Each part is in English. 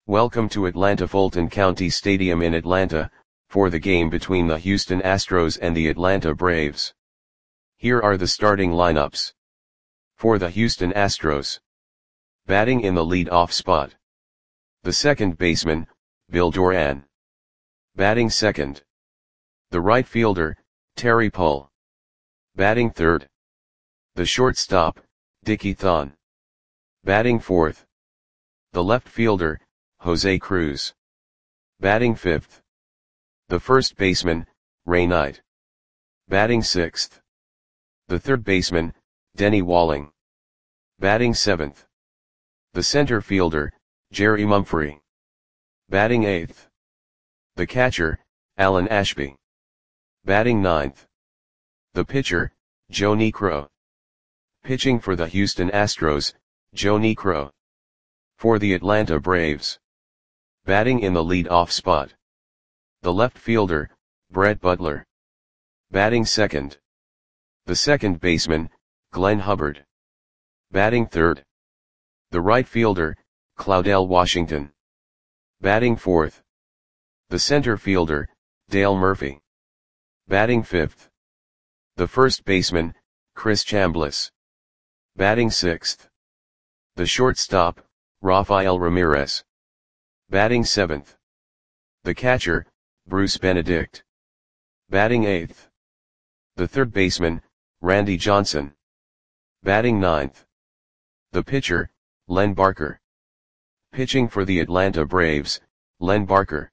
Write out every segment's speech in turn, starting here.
Welcome to Atlanta Fulton County Stadium in Atlanta, for the game between the Houston Astros and the Atlanta Braves. Here are the starting lineups. For the Houston Astros. Batting in the lead-off spot. The second baseman, Bill Doran. Batting second. The right fielder, Terry Pull. Batting third. The shortstop, Dickie Thon. Batting fourth. The left fielder, Jose Cruz. Batting fifth. The first baseman, Ray Knight. Batting sixth. The third baseman, Denny Walling. Batting seventh. The center fielder, Jerry Mumphrey. Batting eighth. The catcher, Alan Ashby. Batting ninth. The pitcher, Joe Niekro. Pitching for the Houston Astros, Joe Niekro. For the Atlanta Braves. Batting in the lead-off spot. The left fielder, Brett Butler. Batting second. The second baseman, Glenn Hubbard. Batting third. The right fielder, Claudell Washington. Batting fourth. The center fielder, Dale Murphy. Batting fifth. The first baseman, Chris Chambliss. Batting sixth. The shortstop, Rafael Ramirez. Batting seventh. The catcher, Bruce Benedict. Batting eighth. The third baseman, Randy Johnson. Batting ninth. The pitcher, Len Barker. Pitching for the Atlanta Braves, Len Barker.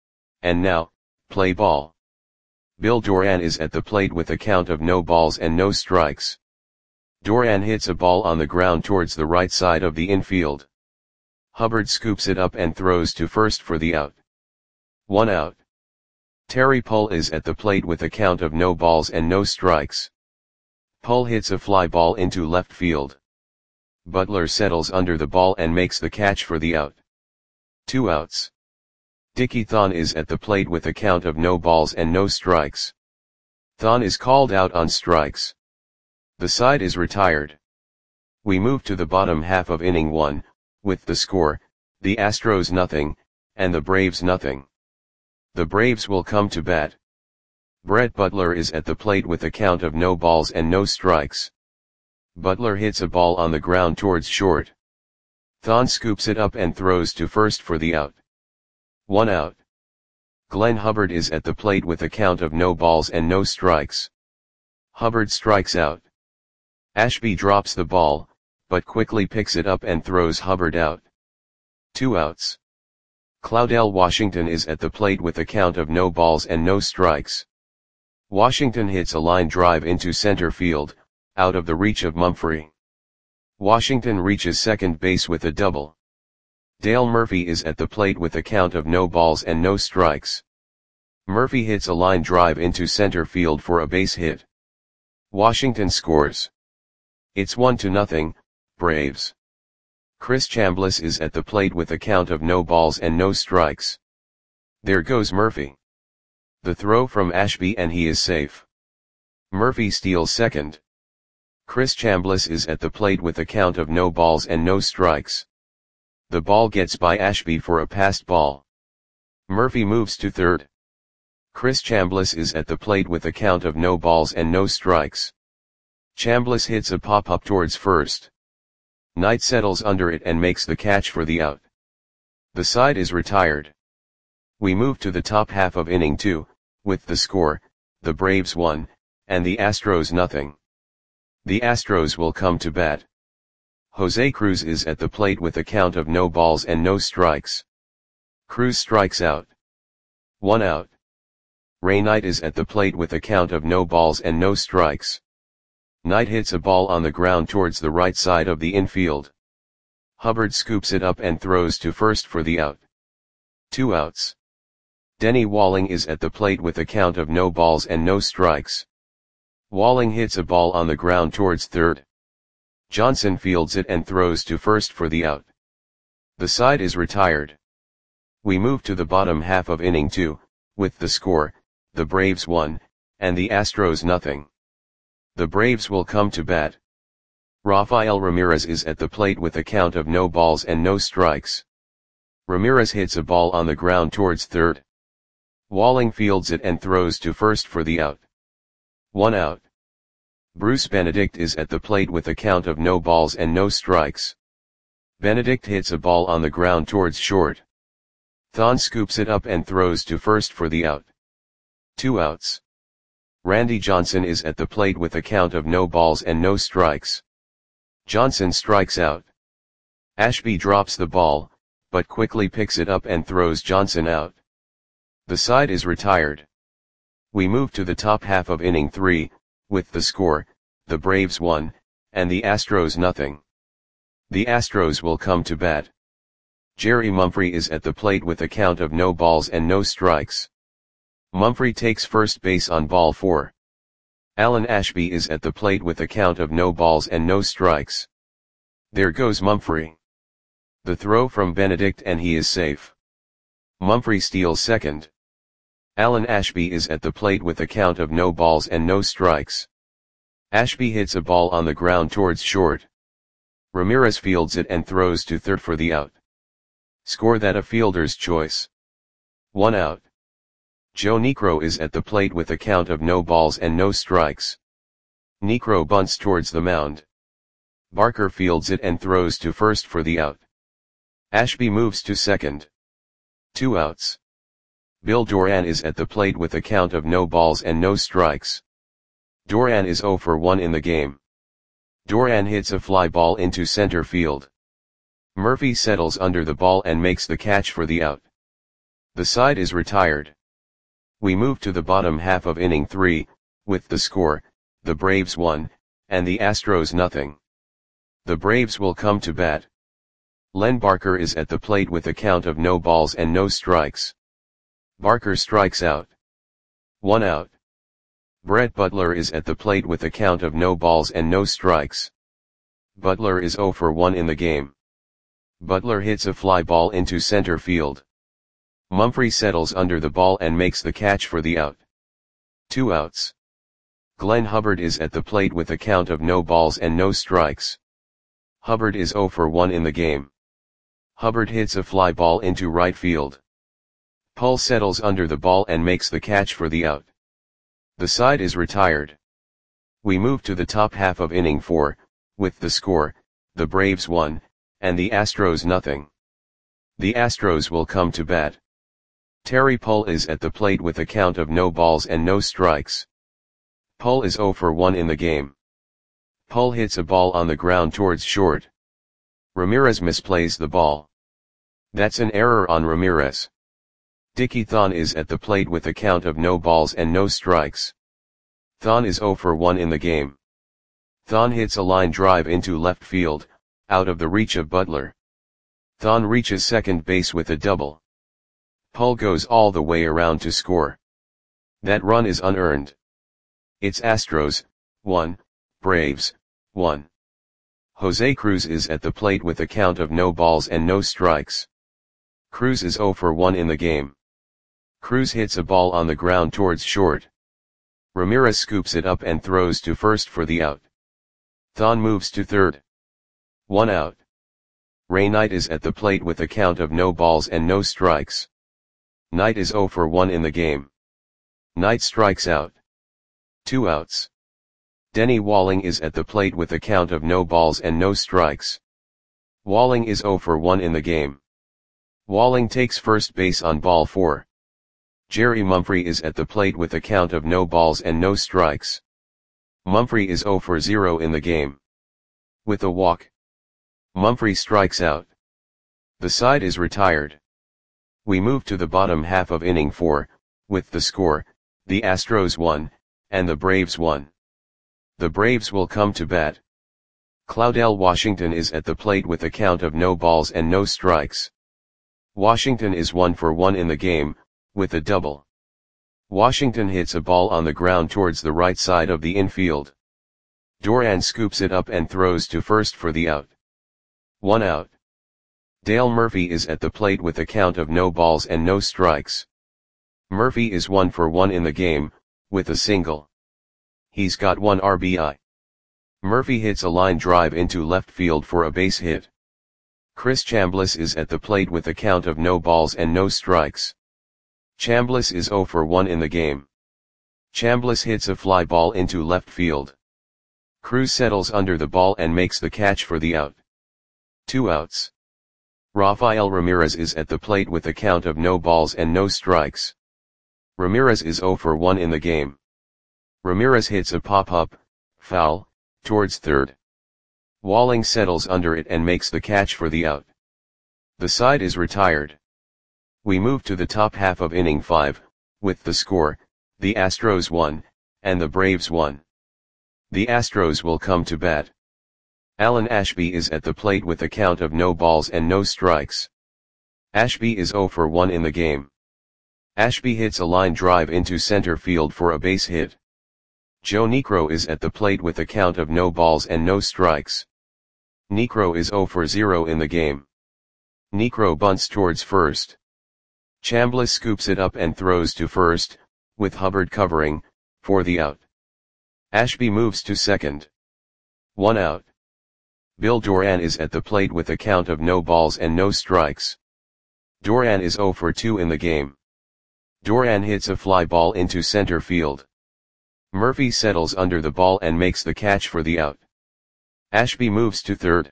And now, play ball. Bill Doran is at the plate with a count of no balls and no strikes. Doran hits a ball on the ground towards the right side of the infield. Hubbard scoops it up and throws to first for the out. 1 out. Terry Pull is at the plate with a count of no balls and no strikes. Pull hits a fly ball into left field. Butler settles under the ball and makes the catch for the out. 2 outs. Dickie Thon is at the plate with a count of no balls and no strikes. Thon is called out on strikes. The side is retired. We move to the bottom half of inning 1, with the score, the Astros nothing, and the Braves nothing. The Braves will come to bat. Brett Butler is at the plate with a count of no balls and no strikes. Butler hits a ball on the ground towards short. Thon scoops it up and throws to first for the out. 1 out. Glenn Hubbard is at the plate with a count of no balls and no strikes. Hubbard strikes out. Ashby drops the ball, but quickly picks it up and throws Hubbard out. 2 outs. Claudell Washington is at the plate with a count of no balls and no strikes. Washington hits a line drive into center field, out of the reach of Mumphrey. Washington reaches second base with a double. Dale Murphy is at the plate with a count of no balls and no strikes. Murphy hits a line drive into center field for a base hit. Washington scores. It's 1-0, Braves. Chris Chambliss is at the plate with a count of no balls and no strikes. There goes Murphy. The throw from Ashby and he is safe. Murphy steals second. Chris Chambliss is at the plate with a count of no balls and no strikes. The ball gets by Ashby for a passed ball. Murphy moves to third. Chris Chambliss is at the plate with a count of no balls and no strikes. Chambliss hits a pop-up towards first. Knight settles under it and makes the catch for the out. The side is retired. We move to the top half of inning 2, with the score, the Braves 1, and the Astros nothing. The Astros will come to bat. Jose Cruz is at the plate with a count of no balls and no strikes. Cruz strikes out. 1 out. Ray Knight is at the plate with a count of no balls and no strikes. Knight hits a ball on the ground towards the right side of the infield. Hubbard scoops it up and throws to first for the out. 2 outs. Denny Walling is at the plate with a count of no balls and no strikes. Walling hits a ball on the ground towards third. Johnson fields it and throws to first for the out. The side is retired. We move to the bottom half of inning 2, with the score, the Braves 1, and the Astros nothing. The Braves will come to bat. Rafael Ramirez is at the plate with a count of no balls and no strikes. Ramirez hits a ball on the ground towards third. Walling fields it and throws to first for the out. 1 out. Bruce Benedict is at the plate with a count of no balls and no strikes. Benedict hits a ball on the ground towards short. Thon scoops it up and throws to first for the out. 2 outs. Randy Johnson is at the plate with a count of no balls and no strikes. Johnson strikes out. Ashby drops the ball, but quickly picks it up and throws Johnson out. The side is retired. We move to the top half of inning 3, with the score, the Braves 1, and the Astros nothing. The Astros will come to bat. Jerry Mumphrey is at the plate with a count of no balls and no strikes. Mumphrey takes first base on ball 4. Alan Ashby is at the plate with a count of no balls and no strikes. There goes Mumphrey. The throw from Benedict and he is safe. Mumphrey steals second. Alan Ashby is at the plate with a count of no balls and no strikes. Ashby hits a ball on the ground towards short. Ramirez fields it and throws to third for the out. Score that a fielder's choice. 1 out. Joe Niekro is at the plate with a count of no balls and no strikes. Niekro bunts towards the mound. Barker fields it and throws to first for the out. Ashby moves to second. 2 outs. Bill Doran is at the plate with a count of no balls and no strikes. Doran is 0 for 1 in the game. Doran hits a fly ball into center field. Murphy settles under the ball and makes the catch for the out. The side is retired. We move to the bottom half of inning 3, with the score, the Braves 1, and the Astros nothing. The Braves will come to bat. Len Barker is at the plate with a count of no balls and no strikes. Barker strikes out. 1 out. Brett Butler is at the plate with a count of no balls and no strikes. Butler is 0 for 1 in the game. Butler hits a fly ball into center field. Mumphrey settles under the ball and makes the catch for the out. 2 outs. Glenn Hubbard is at the plate with a count of no balls and no strikes. Hubbard is 0 for 1 in the game. Hubbard hits a fly ball into right field. Pull settles under the ball and makes the catch for the out. The side is retired. We move to the top half of inning 4, with the score, the Braves 1, and the Astros nothing. The Astros will come to bat. Terry Pull is at the plate with a count of no balls and no strikes. Pull is 0 for 1 in the game. Pull hits a ball on the ground towards short. Ramirez misplays the ball. That's an error on Ramirez. Dickie Thon is at the plate with a count of no balls and no strikes. Thon is 0 for 1 in the game. Thon hits a line drive into left field, out of the reach of Butler. Thon reaches second base with a double. Pull goes all the way around to score. That run is unearned. It's Astros, 1, Braves, 1. Jose Cruz is at the plate with a count of no balls and no strikes. Cruz is 0 for 1 in the game. Cruz hits a ball on the ground towards short. Ramirez scoops it up and throws to first for the out. Thon moves to third. 1 out. Ray Knight is at the plate with a count of no balls and no strikes. Knight is 0 for 1 in the game. Knight strikes out. 2 outs. Denny Walling is at the plate with a count of no balls and no strikes. Walling is 0 for 1 in the game. Walling takes first base on ball 4. Jerry Mumphrey is at the plate with a count of no balls and no strikes. Mumphrey is 0 for 0 in the game. With a walk, Mumphrey strikes out. The side is retired. We move to the bottom half of inning 4, with the score, the Astros 1, and the Braves 1. The Braves will come to bat. Claudel Washington is at the plate with a count of no balls and no strikes. Washington is 1 for 1 in the game, with a double. Washington hits a ball on the ground towards the right side of the infield. Doran scoops it up and throws to first for the out. 1 out. Dale Murphy is at the plate with a count of no balls and no strikes. Murphy is 1 for 1 in the game, with a single. He's got 1 RBI. Murphy hits a line drive into left field for a base hit. Chris Chambliss is at the plate with a count of no balls and no strikes. Chambliss is 0 for 1 in the game. Chambliss hits a fly ball into left field. Cruz settles under the ball and makes the catch for the out. 2 outs. Rafael Ramirez is at the plate with a count of no balls and no strikes. Ramirez is 0 for 1 in the game. Ramirez hits a pop-up, foul, towards third. Walling settles under it and makes the catch for the out. The side is retired. We move to the top half of inning 5, with the score, the Astros 1, and the Braves 1. The Astros will come to bat. Alan Ashby is at the plate with a count of no balls and no strikes. Ashby is 0 for 1 in the game. Ashby hits a line drive into center field for a base hit. Joe Niekro is at the plate with a count of no balls and no strikes. Niekro is 0 for 0 in the game. Niekro bunts towards first. Chambliss scoops it up and throws to first, with Hubbard covering, for the out. Ashby moves to second. 1 out. Bill Doran is at the plate with a count of no balls and no strikes. Doran is 0 for 2 in the game. Doran hits a fly ball into center field. Murphy settles under the ball and makes the catch for the out. Ashby moves to third.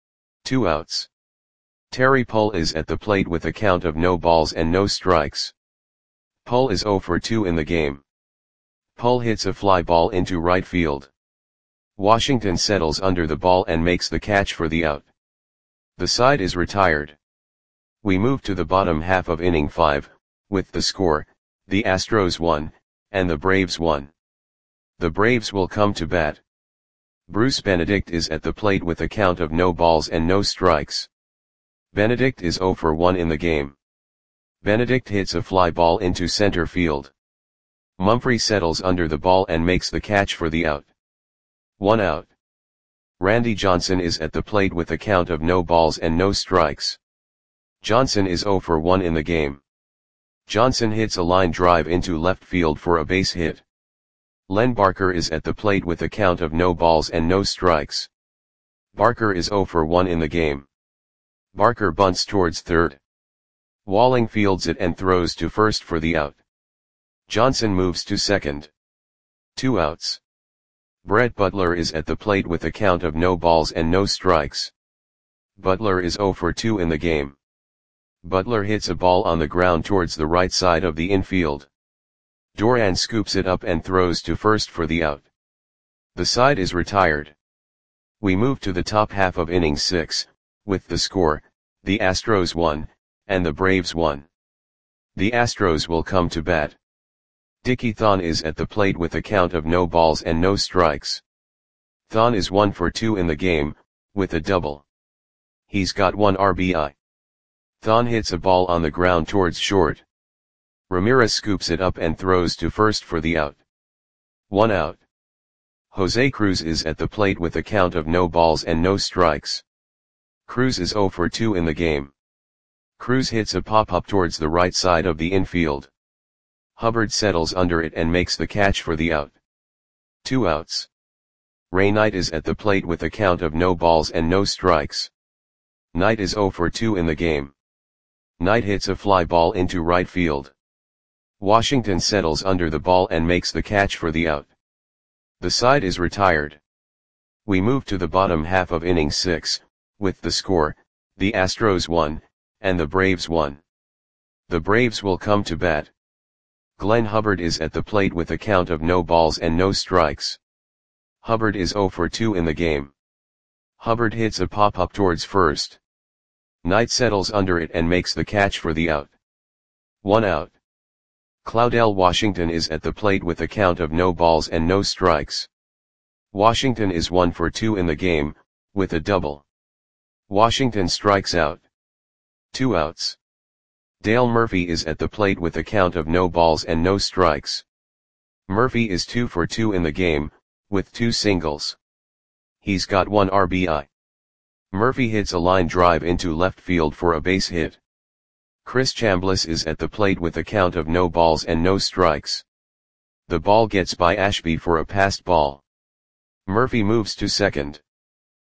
2 outs. Terry Pull is at the plate with a count of no balls and no strikes. Pull is 0 for 2 in the game. Pull hits a fly ball into right field. Washington settles under the ball and makes the catch for the out. The side is retired. We move to the bottom half of inning 5, with the score, the Astros 1, and the Braves 1. The Braves will come to bat. Bruce Benedict is at the plate with a count of no balls and no strikes. Benedict is 0 for 1 in the game. Benedict hits a fly ball into center field. Mumphrey settles under the ball and makes the catch for the out. 1 out. Randy Johnson is at the plate with a count of no balls and no strikes. Johnson is 0 for 1 in the game. Johnson hits a line drive into left field for a base hit. Len Barker is at the plate with a count of no balls and no strikes. Barker is 0 for 1 in the game. Barker bunts towards third. Walling fields it and throws to first for the out. Johnson moves to second. 2 outs. Brett Butler is at the plate with a count of no balls and no strikes. Butler is 0 for 2 in the game. Butler hits a ball on the ground towards the right side of the infield. Doran scoops it up and throws to first for the out. The side is retired. We move to the top half of inning 6, with the score, the Astros 1, and the Braves 1. The Astros will come to bat. Dickie Thon is at the plate with a count of no balls and no strikes. Thon is 1 for 2 in the game, with a double. He's got 1 RBI. Thon hits a ball on the ground towards short. Ramirez scoops it up and throws to first for the out. 1 out. Jose Cruz is at the plate with a count of no balls and no strikes. Cruz is 0 for 2 in the game. Cruz hits a pop-up towards the right side of the infield. Hubbard settles under it and makes the catch for the out. 2 outs. Ray Knight is at the plate with a count of no balls and no strikes. Knight is 0 for 2 in the game. Knight hits a fly ball into right field. Washington settles under the ball and makes the catch for the out. The side is retired. We move to the bottom half of inning 6, with the score, the Astros 1, and the Braves 1. The Braves will come to bat. Glenn Hubbard is at the plate with a count of no balls and no strikes. Hubbard is 0 for 2 in the game. Hubbard hits a pop-up towards first. Knight settles under it and makes the catch for the out. 1 out. Claudell Washington is at the plate with a count of no balls and no strikes. Washington is 1 for 2 in the game, with a double. Washington strikes out. 2 outs. Dale Murphy is at the plate with a count of no balls and no strikes. Murphy is 2 for 2 in the game, with 2 singles. He's got 1 RBI. Murphy hits a line drive into left field for a base hit. Chris Chambliss is at the plate with a count of no balls and no strikes. The ball gets by Ashby for a passed ball. Murphy moves to second.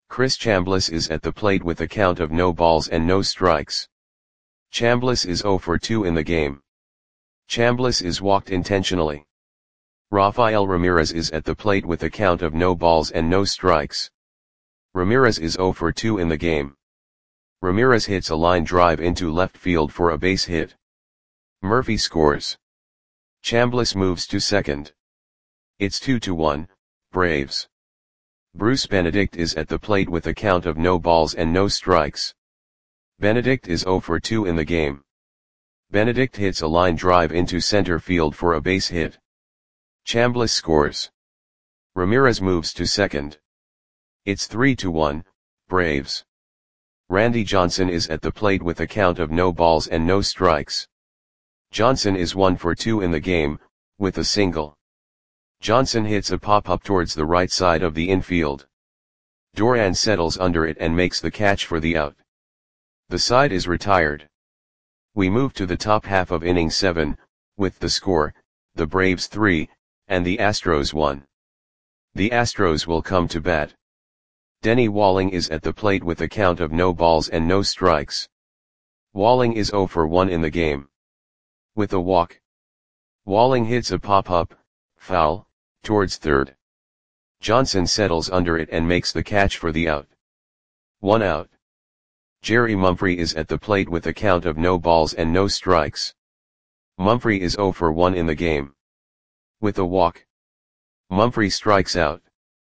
Chris Chambliss is at the plate with a count of no balls and no strikes. Chambliss is 0 for 2 in the game. Chambliss is walked intentionally. Rafael Ramirez is at the plate with a count of no balls and no strikes. Ramirez is 0 for 2 in the game. Ramirez hits a line drive into left field for a base hit. Murphy scores. Chambliss moves to second. It's 2-1, Braves. Bruce Benedict is at the plate with a count of no balls and no strikes. Benedict is 0 for 2 in the game. Benedict hits a line drive into center field for a base hit. Chambliss scores. Ramirez moves to second. It's 3-1, Braves. Randy Johnson is at the plate with a count of no balls and no strikes. Johnson is 1 for 2 in the game, with a single. Johnson hits a pop-up towards the right side of the infield. Duran settles under it and makes the catch for the out. The side is retired. We move to the top half of inning 7, with the score, the Braves 3, and the Astros 1. The Astros will come to bat. Denny Walling is at the plate with a count of no balls and no strikes. Walling is 0 for 1 in the game. With a walk. Walling hits a pop-up, foul, towards third. Johnson settles under it and makes the catch for the out. 1 out. Jerry Mumphrey is at the plate with a count of no balls and no strikes. Mumphrey is 0 for 1 in the game. With a walk. Mumphrey strikes out.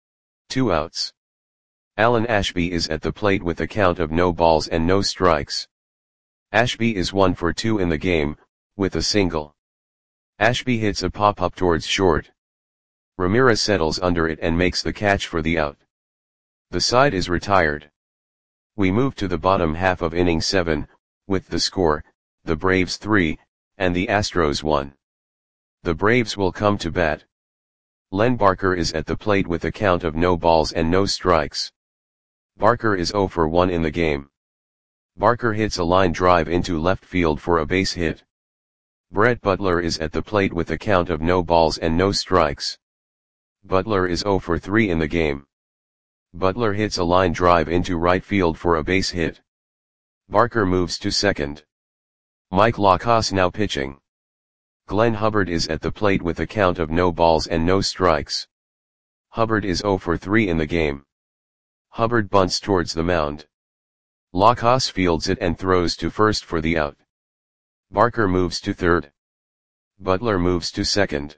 2 outs. Alan Ashby is at the plate with a count of no balls and no strikes. Ashby is 1 for 2 in the game, with a single. Ashby hits a pop-up towards short. Ramirez settles under it and makes the catch for the out. The side is retired. We move to the bottom half of inning 7, with the score, the Braves 3, and the Astros 1. The Braves will come to bat. Len Barker is at the plate with a count of no balls and no strikes. Barker is 0 for 1 in the game. Barker hits a line drive into left field for a base hit. Brett Butler is at the plate with a count of no balls and no strikes. Butler is 0 for 3 in the game. Butler hits a line drive into right field for a base hit. Barker moves to second. Mike Lacrosse now pitching. Glenn Hubbard is at the plate with a count of no balls and no strikes. Hubbard is 0 for 3 in the game. Hubbard bunts towards the mound. Lacrosse fields it and throws to first for the out. Barker moves to third. Butler moves to second.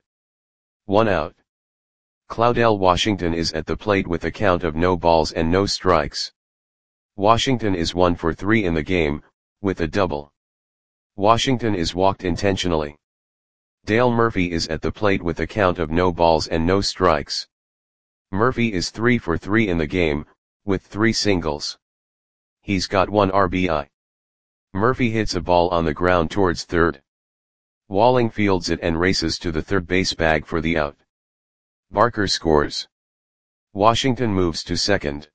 1 out. Claudel Washington is at the plate with a count of no balls and no strikes. Washington is 1 for 3 in the game, with a double. Washington is walked intentionally. Dale Murphy is at the plate with a count of no balls and no strikes. Murphy is 3 for 3 in the game, with 3 singles. He's got 1 RBI. Murphy hits a ball on the ground towards third. Walling fields it and races to the third base bag for the out. Barker scores. Washington moves to second.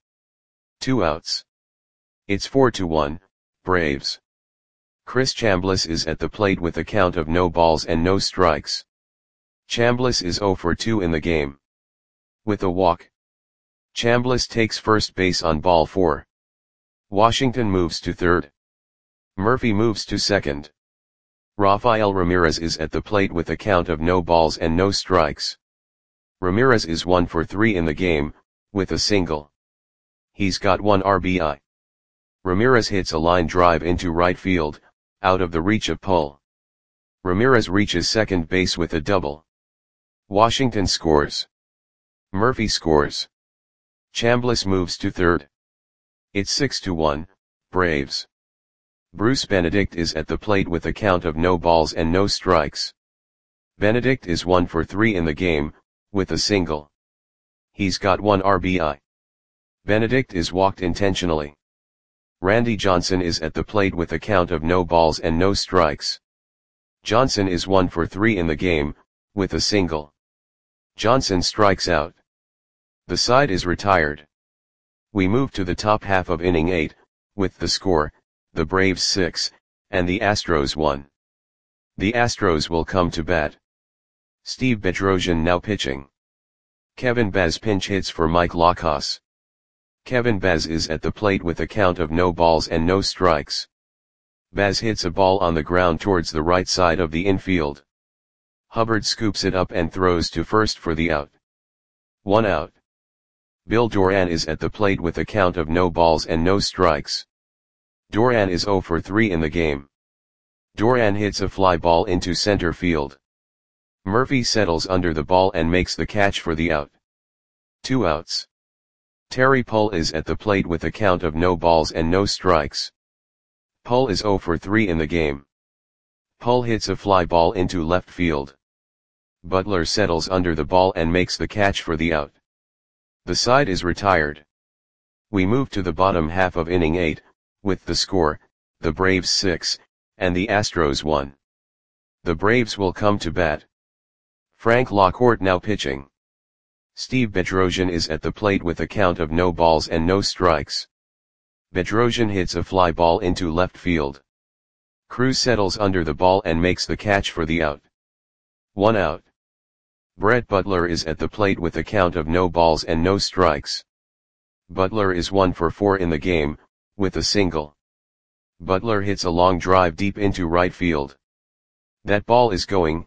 2 outs. It's 4-1, Braves. Chris Chambliss is at the plate with a count of no balls and no strikes. Chambliss is 0 for 2 in the game. With a walk. Chambliss takes first base on ball 4. Washington moves to third. Murphy moves to second. Rafael Ramirez is at the plate with a count of no balls and no strikes. Ramirez is 1 for 3 in the game, with a single. He's got 1 RBI. Ramirez hits a line drive into right field, out of the reach of Pull. Ramirez reaches second base with a double. Washington scores. Murphy scores. Chambliss moves to third. It's 6-1, Braves. Bruce Benedict is at the plate with a count of no balls and no strikes. Benedict is 1 for 3 in the game, with a single. He's got 1 RBI. Benedict is walked intentionally. Randy Johnson is at the plate with a count of no balls and no strikes. Johnson is 1 for 3 in the game, with a single. Johnson strikes out. The side is retired. We move to the top half of inning 8, with the score, the Braves 6, and the Astros 1. The Astros will come to bat. Steve Bedrosian now pitching. Kevin Baz pinch hits for Mike Lacrosse. Kevin Baz is at the plate with a count of no balls and no strikes. Baz hits a ball on the ground towards the right side of the infield. Hubbard scoops it up and throws to first for the out. 1 out. Bill Doran is at the plate with a count of no balls and no strikes. Doran is 0 for 3 in the game. Doran hits a fly ball into center field. Murphy settles under the ball and makes the catch for the out. 2 outs. Terry Pull is at the plate with a count of no balls and no strikes. Pull is 0 for 3 in the game. Pull hits a fly ball into left field. Butler settles under the ball and makes the catch for the out. The side is retired. We move to the bottom half of inning 8, with the score, the Braves 6, and the Astros 1. The Braves will come to bat. Frank Lockhart now pitching. Steve Bedrosian is at the plate with a count of no balls and no strikes. Bedrosian hits a fly ball into left field. Cruz settles under the ball and makes the catch for the out. 1 out. Brett Butler is at the plate with a count of no balls and no strikes. Butler is 1 for 4 in the game, with a single. Butler hits a long drive deep into right field. That ball is gone.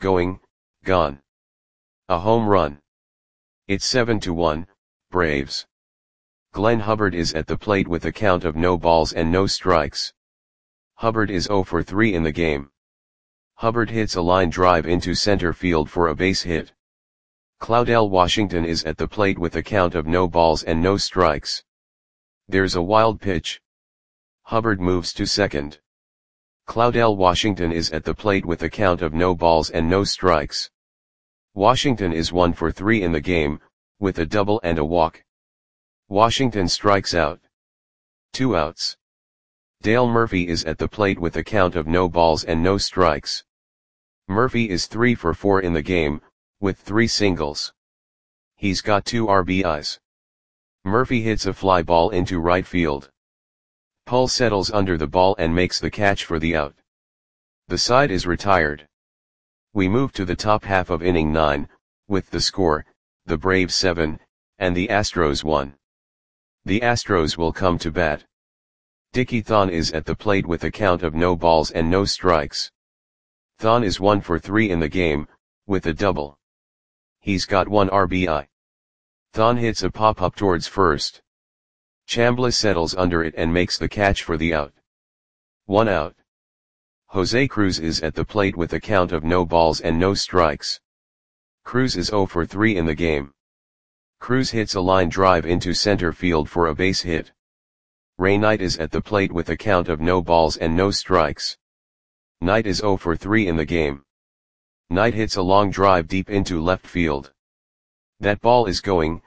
A home run. It's 7-1, Braves. Glenn Hubbard is at the plate with a count of no balls and no strikes. Hubbard is 0 for 3 in the game. Hubbard hits a line drive into center field for a base hit. Claudell Washington is at the plate with a count of no balls and no strikes. There's a wild pitch. Hubbard moves to second. Claudell Washington is at the plate with a count of no balls and no strikes. Washington is 1 for 3 in the game, with a double and a walk. Washington strikes out. 2 outs. Dale Murphy is at the plate with a count of no balls and no strikes. Murphy is 3 for 4 in the game, with 3 singles. He's got 2 RBIs. Murphy hits a fly ball into right field. Pull settles under the ball and makes the catch for the out. The side is retired. We move to the top half of inning 9, with the score, the Braves 7, and the Astros 1. The Astros will come to bat. Dickie Thon is at the plate with a count of no balls and no strikes. Thon is 1 for 3 in the game, with a double. He's got 1 RBI. Thon hits a pop-up towards first. Chambliss settles under it and makes the catch for the out. 1 out. Jose Cruz is at the plate with a count of no balls and no strikes. Cruz is 0 for 3 in the game. Cruz hits a line drive into center field for a base hit. Ray Knight is at the plate with a count of no balls and no strikes. Knight is 0 for 3 in the game. Knight hits a long drive deep into left field. That ball is gone.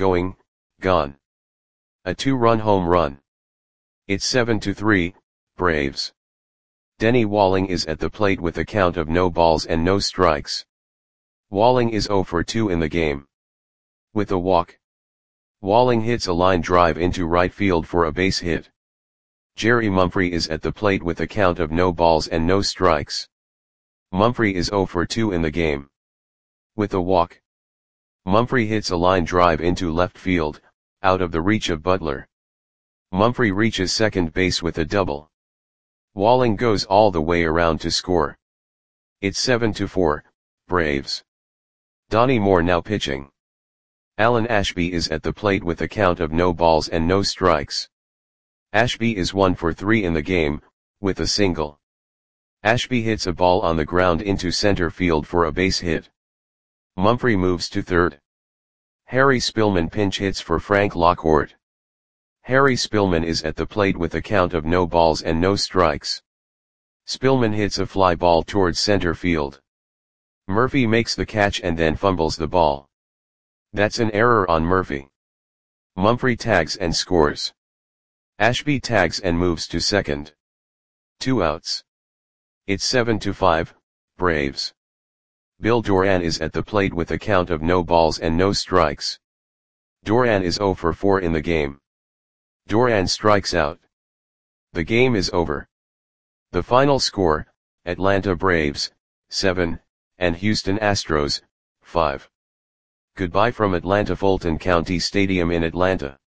A 2-run home run. It's 7-3, Braves. Denny Walling is at the plate with a count of no balls and no strikes. Walling is 0 for 2 in the game. With a walk. Walling hits a line drive into right field for a base hit. Jerry Mumphrey is at the plate with a count of no balls and no strikes. Mumphrey is 0 for 2 in the game. With a walk. Mumphrey hits a line drive into left field, out of the reach of Butler. Mumphrey reaches second base with a double. Walling goes all the way around to score. It's 7-4, Braves. Donnie Moore now pitching. Alan Ashby is at the plate with a count of no balls and no strikes. Ashby is 1 for 3 in the game, with a single. Ashby hits a ball on the ground into center field for a base hit. Mumphrey moves to third. Harry Spillman pinch hits for Frank Lockhart. Harry Spillman is at the plate with a count of no balls and no strikes. Spillman hits a fly ball towards center field. Murphy makes the catch and then fumbles the ball. That's an error on Murphy. Mumphrey tags and scores. Ashby tags and moves to second. 2 outs. It's 7-5, Braves. Bill Doran is at the plate with a count of no balls and no strikes. Doran is 0 for 4 in the game. Doran strikes out. The game is over. The final score, Atlanta Braves, 7, and Houston Astros, 5. Goodbye from Atlanta Fulton County Stadium in Atlanta.